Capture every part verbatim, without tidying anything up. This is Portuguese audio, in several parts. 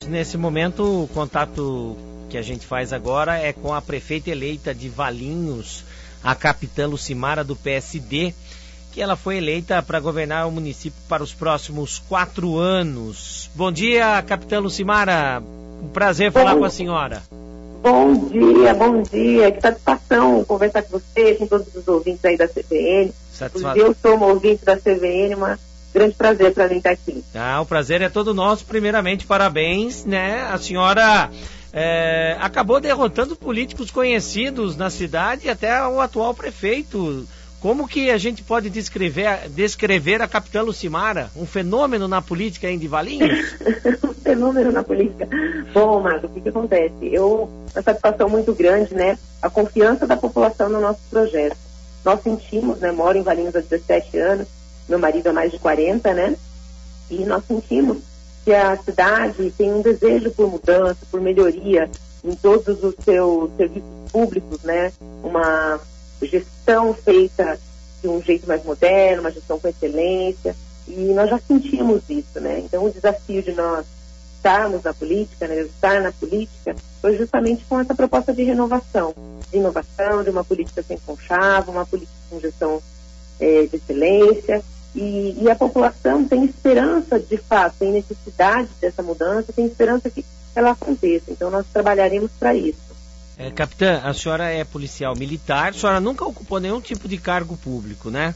Nesse momento, o contato que a gente faz agora é com a prefeita eleita de Valinhos, a capitã Lucimara, do P S D, que ela foi eleita para governar o município para os próximos quatro anos. Bom dia, capitã Lucimara. Um prazer falar bom, com a senhora. Bom dia, bom dia. Que satisfação conversar com você, com todos os ouvintes aí da C B N. Satisfa... Eu sou uma ouvinte da C B N, uma grande prazer para mim estar aqui. Ah, o prazer é todo nosso. Primeiramente, parabéns, né? A senhora é, acabou derrotando políticos conhecidos na cidade e até o atual prefeito. Como que a gente pode descrever, descrever a capitã Lucimara? Um fenômeno na política aí de Valinhos? Um fenômeno na política. Bom, Marcos, o que, que acontece? Eu, uma satisfação muito grande, né? A confiança da população no nosso projeto. Nós sentimos, né? Moro em Valinhos há dezessete anos, meu marido há mais de quarenta, né? E nós sentimos que a cidade tem um desejo por mudança, por melhoria em todos os seus serviços públicos, né? Uma gestão feita de um jeito mais moderno, uma gestão com excelência, e nós já sentimos isso, né? Então o desafio de nós estarmos na política, né, estar na política, foi justamente com essa proposta de renovação, de inovação, de uma política sem conchavo, uma política com gestão é, de excelência, e, e a população tem esperança, de fato, tem necessidade dessa mudança, tem esperança que ela aconteça, então nós trabalharemos para isso. É, capitã, a senhora é policial militar, a senhora nunca ocupou nenhum tipo de cargo público, né?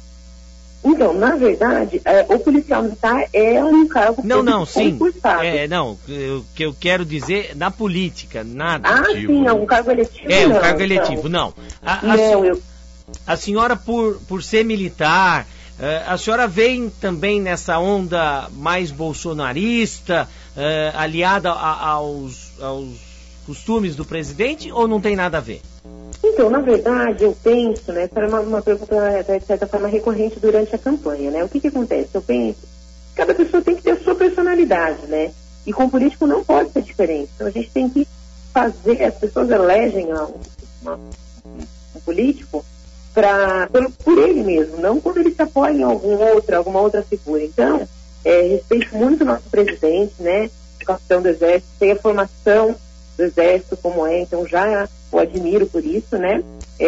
Então, na verdade, é, o policial militar é um cargo não, público não, sim. concursado. É, não, o que eu quero dizer, na política, nada. Ah, tipo, sim, é um cargo eletivo, É, um não, cargo então. eletivo, não. A, a, não, senhora, eu... a senhora, por, por ser militar, a senhora vem também nessa onda mais bolsonarista, uh, aliada a, aos... aos costumes do presidente, ou não tem nada a ver? Então, na verdade, eu penso, né, essa era uma, uma pergunta, de certa forma, recorrente durante a campanha, né? O que que acontece? Eu penso, cada pessoa tem que ter a sua personalidade, né? E com o político não pode ser diferente. Então, a gente tem que fazer, as pessoas elegem uma, uma, um político pra, por, por ele mesmo, não quando ele se apoia em algum outro, alguma outra figura. Então, é, respeito muito o nosso presidente, né? O capitão do Exército, tem a formação do Exército como é, então já o admiro por isso, né?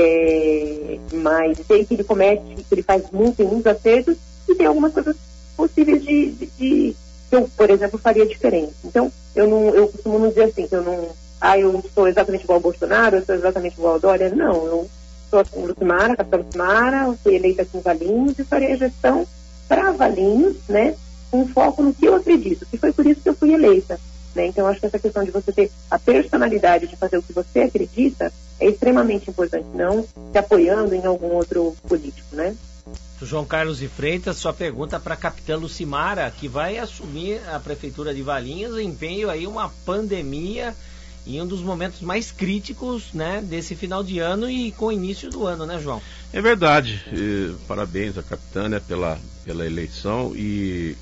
É, mas sei que ele comete, que ele faz muito, tem muitos acertos e tem algumas coisas possíveis de, de, de que eu, por exemplo, faria diferente. Então, eu não, eu costumo não dizer assim, que eu não, ah, eu sou exatamente igual ao Bolsonaro, eu sou exatamente igual ao Dória. Não, eu sou a Lucimara, a capitã Lucimara, fui eleita aqui em Valinhos e farei a gestão para Valinhos, né? Com foco no que eu acredito, que foi por isso que eu fui eleita. Né? Então, acho que essa questão de você ter a personalidade de fazer o que você acredita é extremamente importante, não se apoiando em algum outro político, né? João Carlos de Freitas, sua pergunta para a capitã Lucimara, que vai assumir a prefeitura de Valinhos em meio aí uma pandemia em um dos momentos mais críticos, né, desse final de ano e com o início do ano, né, João? É verdade. E, parabéns à capitã, né, pela, pela eleição e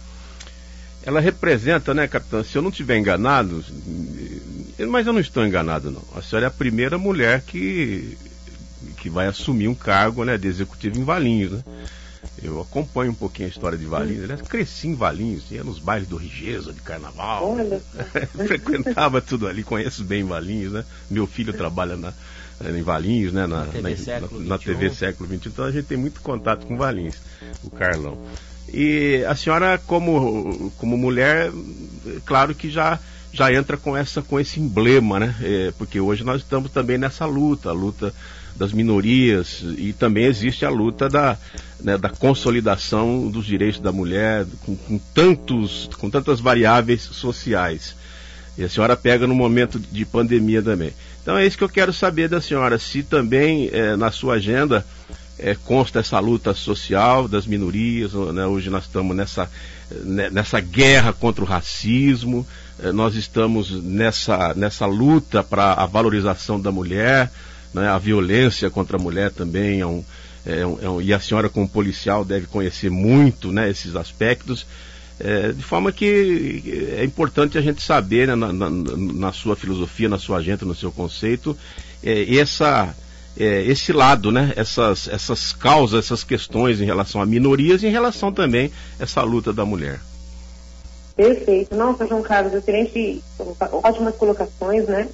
ela representa, né, capitã, se eu não estiver enganado, mas eu não estou enganado, não. A senhora é a primeira mulher que, que vai assumir um cargo, né, de executivo em Valinhos, né? Eu acompanho um pouquinho a história de Valinhos, né? Cresci em Valinhos, ia nos bailes do Rigesa, de carnaval. Olha. Frequentava tudo ali, conheço bem Valinhos, né? Meu filho trabalha na, em Valinhos, né? Na, na, T V, na, Século na, na T V Século vinte e um, então a gente tem muito contato com Valinhos, o Carlão. E a senhora, como, como mulher, claro que já, já entra com, essa, com esse emblema, né? É, porque hoje nós estamos também nessa luta, a luta das minorias, e também existe a luta da, né, da consolidação dos direitos da mulher, com, com, tantos, com tantas variáveis sociais. E a senhora pega no momento de pandemia também. Então é isso que eu quero saber da senhora, se também é, na sua agenda É, consta essa luta social das minorias, né? Hoje nós estamos nessa, né, nessa guerra contra o racismo, é, nós estamos nessa, nessa luta para a valorização da mulher, né? A violência contra a mulher também é um, é um, é um, e a senhora como policial deve conhecer muito, né, esses aspectos, é, de forma que é importante a gente saber, né, na, na, na sua filosofia, na sua agenda, no seu conceito, é, essa É, esse lado, né? Essas, essas causas, essas questões em relação a minorias e em relação também a essa luta da mulher. Perfeito. Nossa, João Carlos, excelente, ótimas colocações, né?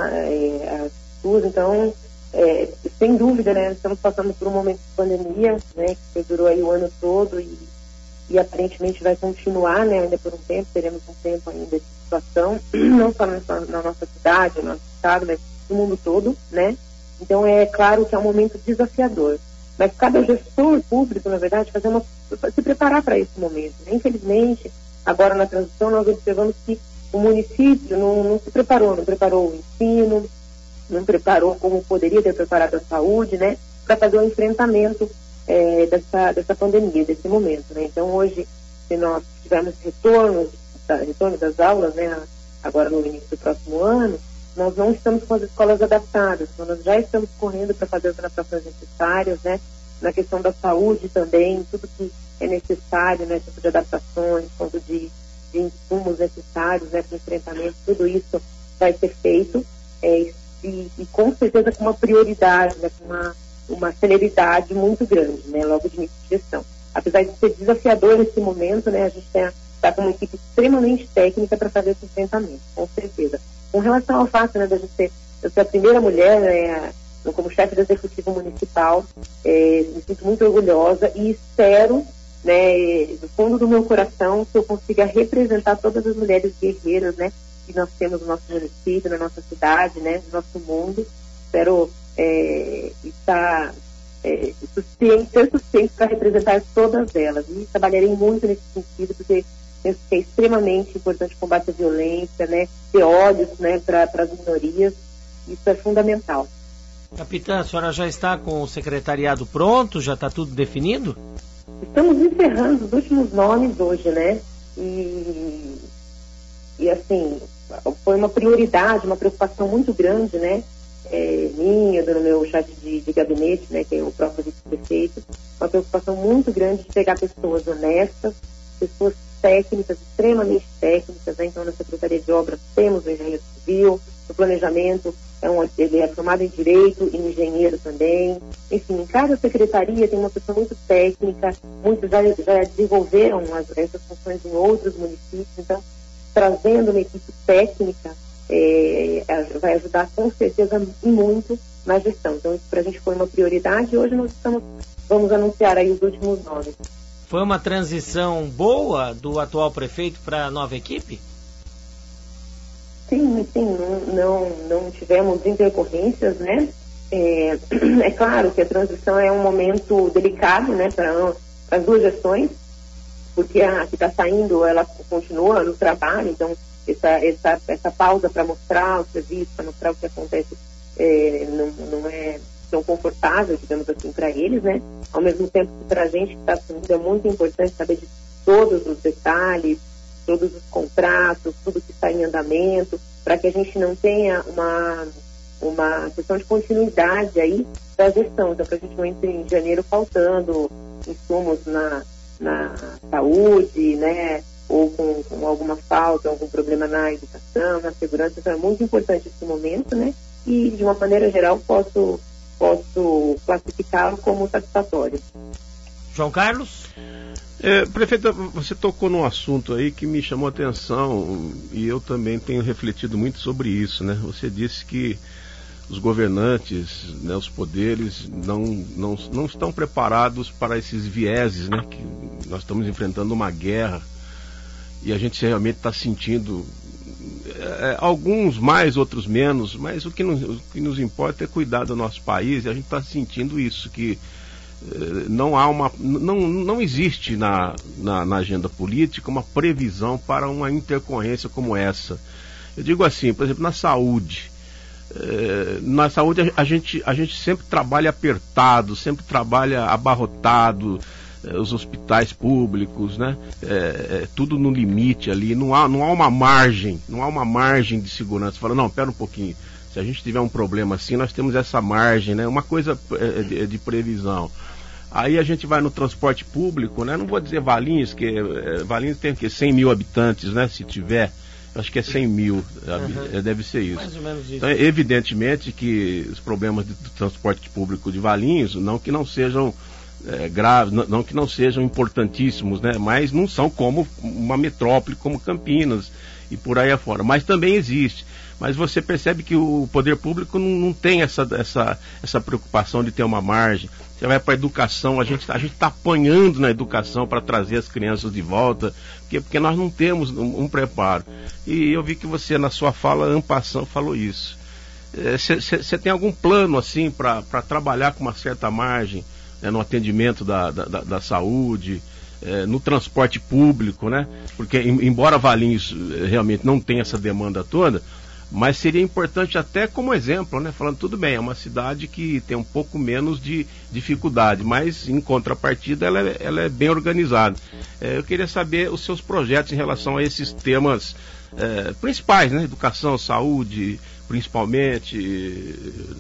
As suas, então, é, sem dúvida, né? Estamos passando por um momento de pandemia, né? Que durou aí o ano todo e, e aparentemente vai continuar, né? Ainda por um tempo, teremos um tempo ainda de situação, não só na, na nossa cidade, no nosso estado, mas no mundo todo, né? Então, é claro que é um momento desafiador. Mas cada gestor público, na verdade, fazer uma, se preparar para esse momento, né? Infelizmente, agora na transição, nós observamos que o município não, não se preparou, não preparou o ensino, não preparou como poderia ter preparado a saúde, né, para fazer o enfrentamento é, dessa, dessa pandemia, desse momento, né. Então, hoje, se nós tivermos retorno, retorno das aulas, né, agora no início do próximo ano, nós não estamos com as escolas adaptadas, então nós já estamos correndo para fazer as adaptações necessárias, né, na questão da saúde também, tudo que é necessário, né, tanto de adaptações, quanto de, de insumos necessários, né, para o enfrentamento, tudo isso vai ser feito, é, e, e com certeza com uma prioridade, né, com uma, uma celeridade muito grande, né, logo de início de gestão. Apesar de ser desafiador nesse momento, né, a gente está com uma equipe extremamente técnica para fazer esse enfrentamento, com certeza. Com relação ao fato, né, da gente ser, eu ser a primeira mulher, né, como chefe do Executivo Municipal, é, me sinto muito orgulhosa e espero, né, do fundo do meu coração, que eu consiga representar todas as mulheres guerreiras, né, que nós temos no nosso município, na nossa cidade, né, no nosso mundo. Espero é, estar é, suficiente, ser suficiente para representar todas elas. E trabalharei muito nesse sentido, porque penso que é extremamente importante combater a violência, né, ter olhos, né, para as minorias. Isso é fundamental. Capitã, a senhora já está com o secretariado pronto? Já está tudo definido? Estamos encerrando os últimos nomes hoje, né? E, e assim, foi uma prioridade, uma preocupação muito grande, né? É, minha, do meu chefe de, de gabinete, né? Que é o próprio vice-prefeito. Uma preocupação muito grande de pegar pessoas honestas, pessoas técnicas, extremamente técnicas, né? Então, na Secretaria de Obras temos o engenheiro civil, o planejamento, é um, ele é formado em Direito e engenheiro também. Enfim, em cada secretaria tem uma pessoa muito técnica, muitos já, já desenvolveram as, essas funções em outros municípios, então, trazendo uma equipe técnica é, vai ajudar com certeza muito na gestão. Então, isso para a gente foi uma prioridade e hoje nós estamos, vamos anunciar aí os últimos nomes. Foi uma transição boa do atual prefeito para a nova equipe? Sim, sim, não, não, não tivemos intercorrências, né? É, é claro que a transição é um momento delicado, né, para as duas gestões, porque a que está saindo, ela continua no trabalho, então essa, essa, essa pausa para mostrar o serviço, para mostrar o que acontece, é, não, não é tão confortável, digamos assim, para eles, né? Ao mesmo tempo que para a gente que está assumindo é muito importante saber de todos os detalhes, todos os contratos, tudo que está em andamento, para que a gente não tenha uma, uma questão de continuidade aí da gestão. Então, para a gente não entre em janeiro faltando insumos na, na saúde, né, ou com, com alguma falta, algum problema na educação, na segurança. Então, é muito importante esse momento, né, e, de uma maneira geral, posso, posso classificá-lo como satisfatório. João Carlos? É, prefeita, você tocou num assunto aí que me chamou a atenção e eu também tenho refletido muito sobre isso, né? Você disse que os governantes, né, os poderes não, não, não estão preparados para esses vieses, né? Que nós estamos enfrentando uma guerra e a gente realmente está sentindo é, alguns mais, outros menos, mas o que, nos, o que nos importa é cuidar do nosso país e a gente está sentindo isso, que não há uma, não, não existe na, na, na agenda política uma previsão para uma intercorrência como essa. Eu digo assim, por exemplo, na saúde. É, na saúde a, a, gente, a gente sempre trabalha apertado, sempre trabalha abarrotado, é, os hospitais públicos, né? É, é, tudo no limite ali, não há, não há uma margem, não há uma margem de segurança. Fala, não, pera um pouquinho. Se a gente tiver um problema assim, nós temos essa margem, né? Uma coisa é, de, de previsão. Aí a gente vai no transporte público, né? Não vou dizer Valinhos, que é, Valinhos tem o quê? cem mil habitantes, né? Se tiver, acho que é cem mil, uhum. Deve ser isso. Mais ou menos isso. Então, evidentemente que os problemas de, de transporte público de Valinhos, não que não sejam é, graves, não, não que não sejam importantíssimos, né? Mas não são como uma metrópole como Campinas e por aí afora. Mas também existe. Mas você percebe que o poder público não, não tem essa, essa, essa preocupação de ter uma margem. Você vai para a educação, a gente a está apanhando na educação para trazer as crianças de volta, porque, porque nós não temos um, um preparo. E eu vi que você, na sua fala, en passant, falou isso. Você é, tem algum plano assim para trabalhar com uma certa margem, né, no atendimento da, da, da saúde, é, no transporte público, né? Porque, em, embora Valinhos realmente não tenha essa demanda toda, mas seria importante até como exemplo, né? Falando, tudo bem, é uma cidade que tem um pouco menos de dificuldade, mas em contrapartida ela é, ela é bem organizada. É, eu queria saber os seus projetos em relação a esses temas é, principais, né? Educação, saúde, principalmente,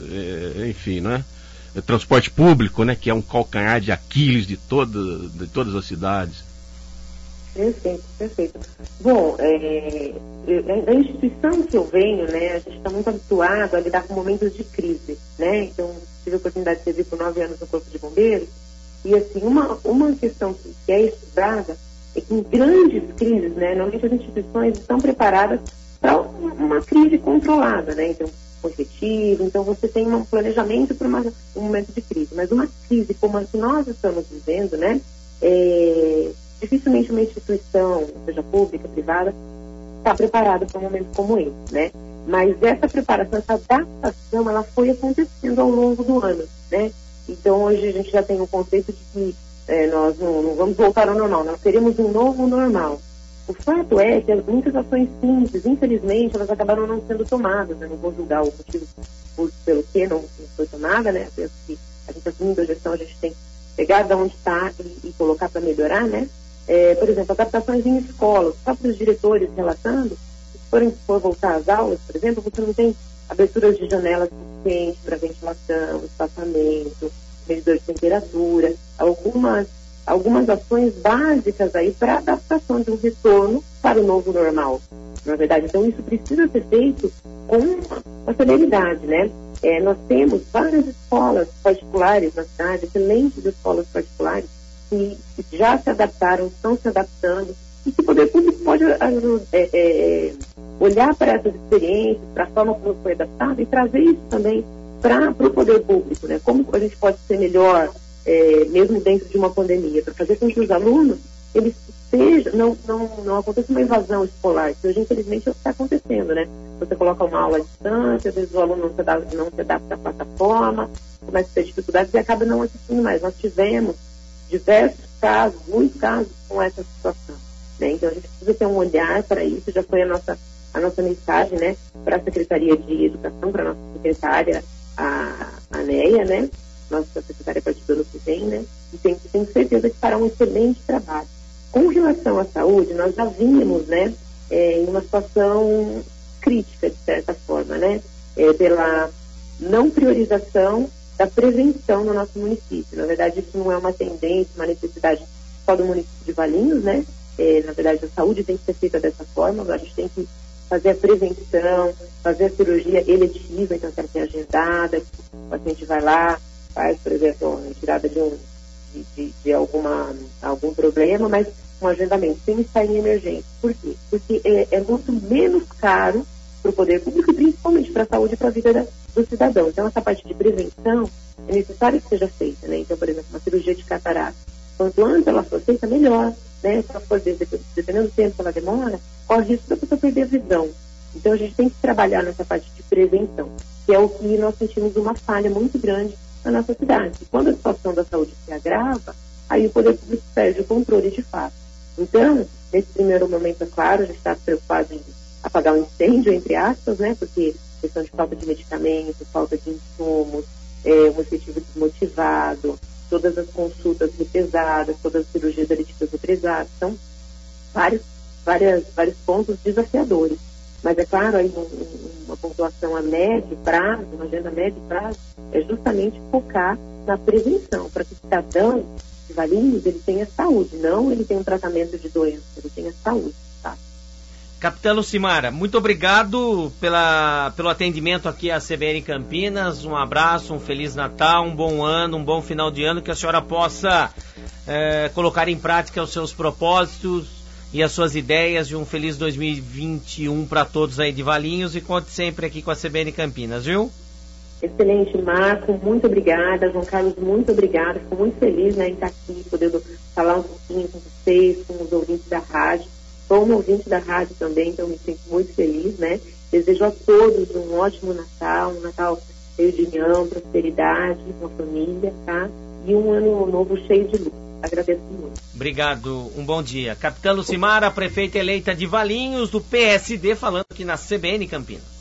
é, enfim, né? Transporte público, né? Que é um calcanhar de Aquiles de, toda, de todas as cidades. Perfeito, perfeito. Bom, é, da instituição que eu venho, né, a gente está muito habituado a lidar com momentos de crise, né? Então, tive a oportunidade de servir por nove anos no Corpo de Bombeiros, e assim, uma, uma questão que, que é estudada é que em grandes crises, né, normalmente as instituições estão preparadas para uma, uma crise controlada, né? Então, efetivo, então você tem um planejamento para uma, um momento de crise, mas uma crise como a que nós estamos vivendo, né, é, dificilmente uma instituição, seja pública, privada, está preparada para um momento como esse, né? Mas essa preparação, essa adaptação, ela foi acontecendo ao longo do ano, né? Então hoje a gente já tem o conceito de que é, nós não, não vamos voltar ao normal, nós teremos um novo normal. O fato é que muitas ações simples, infelizmente, elas acabaram não sendo tomadas, né? Não vou julgar o motivo por, pelo que não, não foi tomada, né? Penso que a gente assumindo a gestão, a gente tem que pegar de onde está e, e colocar para melhorar, né? É, por exemplo, adaptações em escolas, os próprios diretores relatando, se forem for voltar às aulas, por exemplo, você não tem aberturas de janelas suficientes para ventilação, espaçamento, medidor de temperatura, algumas, algumas ações básicas aí para adaptação de um retorno para o novo normal. Na verdade, então isso precisa ser feito com uma celeridade, né? É, nós temos várias escolas particulares na cidade, excelentes escolas particulares, que já se adaptaram, estão se adaptando, e que o poder público pode é, é, olhar para essas experiências, para a forma como foi adaptado e trazer isso também para o poder público, né? Como a gente pode ser melhor, é, mesmo dentro de uma pandemia, para fazer com que os alunos, eles sejam, não, não, não aconteça uma invasão escolar, que hoje infelizmente é o que está acontecendo, né? Você coloca uma aula à distância, às vezes o aluno não se adapta, não se adapta à plataforma, começa a ter dificuldades e acaba não assistindo mais. Nós tivemos diversos casos, muitos casos com essa situação, né? Então a gente precisa ter um olhar para isso, já foi a nossa, a nossa mensagem, né, para a Secretaria de Educação, para a nossa secretária, a, a Neia, né, nossa secretária a partir do ano que vem, né, e tenho, tenho certeza que fará um excelente trabalho. Com relação à saúde, nós já vínhamos, né, é, em uma situação crítica, de certa forma, né, é, pela não priorização da prevenção no nosso município. Na verdade, isso não é uma tendência, uma necessidade só do município de Valinhos, né? É, na verdade, a saúde tem que ser feita dessa forma, a gente tem que fazer a prevenção, fazer a cirurgia eletiva, então que ela tem agendada, o paciente vai lá, faz, por exemplo, a retirada de, um, de, de, de alguma, algum problema, mas um agendamento, sem estar em emergência. Por quê? Porque é, é muito menos caro para o poder público e principalmente para a saúde e para a vida da, do cidadão. Então, essa parte de prevenção é necessário que seja feita, né? Então, por exemplo, uma cirurgia de catarata, quanto antes ela for feita, melhor, né? Se ela for, dependendo do tempo que ela demora, corre o risco da pessoa perder a visão. Então, a gente tem que trabalhar nessa parte de prevenção, que é o que nós sentimos uma falha muito grande na nossa cidade. E quando a situação da saúde se agrava, aí o poder público perde o controle de fato. Então, nesse primeiro momento, é claro, a gente está preocupado em apagar o incêndio, entre aspas, né? Porque questão de falta de medicamentos, falta de insumos, é, um efetivo desmotivado, todas as consultas represadas, todas as cirurgias eletivas represadas, são vários, várias, vários pontos desafiadores. Mas é claro, aí um, uma pontuação a médio prazo, uma agenda a médio prazo, é justamente focar na prevenção, para que o cidadão de Valinhos, ele tenha saúde, não ele tenha um tratamento de doença, ele tenha saúde, tá? Capitã Lucimara, muito obrigado pela, pelo atendimento aqui à C B N Campinas. Um abraço, um Feliz Natal, um bom ano, um bom final de ano, que a senhora possa é, colocar em prática os seus propósitos e as suas ideias de um feliz dois mil e vinte e um para todos aí de Valinhos, e conte sempre aqui com a C B N Campinas, viu? Excelente, Marco, muito obrigada. João Carlos, muito obrigada. Fico muito feliz, né, em estar aqui, podendo falar um pouquinho com vocês, com os ouvintes da rádio. Sou um ouvinte da rádio também, então me sinto muito feliz, né? Desejo a todos um ótimo Natal, um Natal cheio de união, prosperidade, com a família, tá? E um ano novo cheio de luz. Agradeço muito. Obrigado, um bom dia. Capitã Lucimara, prefeita eleita de Valinhos, do P S D, falando aqui na C B N Campinas.